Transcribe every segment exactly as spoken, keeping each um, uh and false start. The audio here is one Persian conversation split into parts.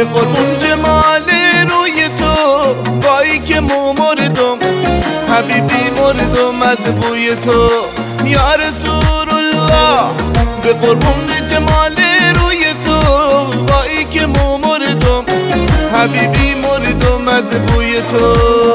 قربون جمال روی تو، وای که مو مردم حبیبی مردم از بوی تو یا رسول الله. به قربون جمال روی تو، وای که مو مردم حبیبی مردم از بوی تو.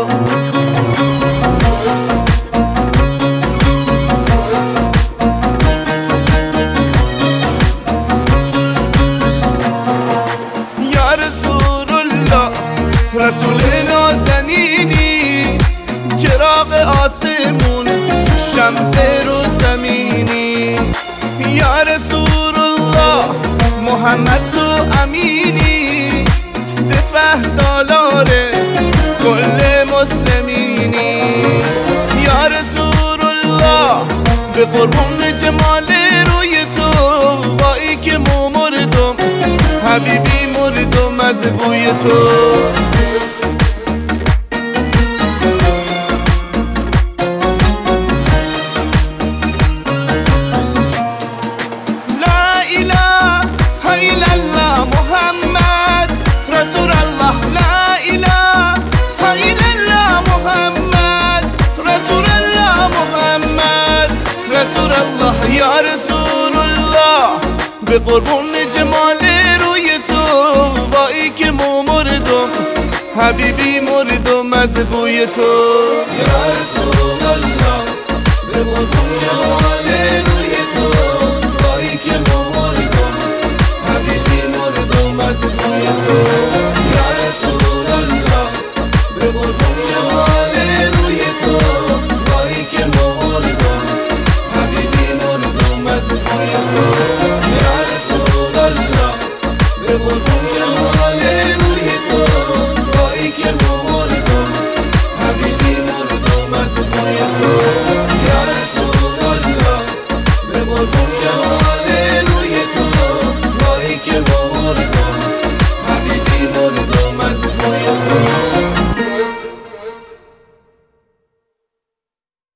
رسول نازنینی، چراغ آسمون، شمع رو زمینی. یا رسول الله محمد تو امینی، سپه سالار کل مسلمینی. یا رسول الله به قربون جمال روی تو، وای که مو مردم حبیبی مردم از بوی تو. یا رسول الله به قربون جمال روی تو، وای که مو مردم حبیبی مردم از بوی تو. یا رسول الله به قربون جمال روی تو، وای که مو مردم حبیبی مردم از بوی تو. یا رسول الله به قربون جمال روی تو، وای که مو مردم حبیبی مردم از بوی تو. یا رسول الله به قربون جمال روی تو، وای که مو مردم حبیبی مردم از بوی تو. یا رسول الله به قربون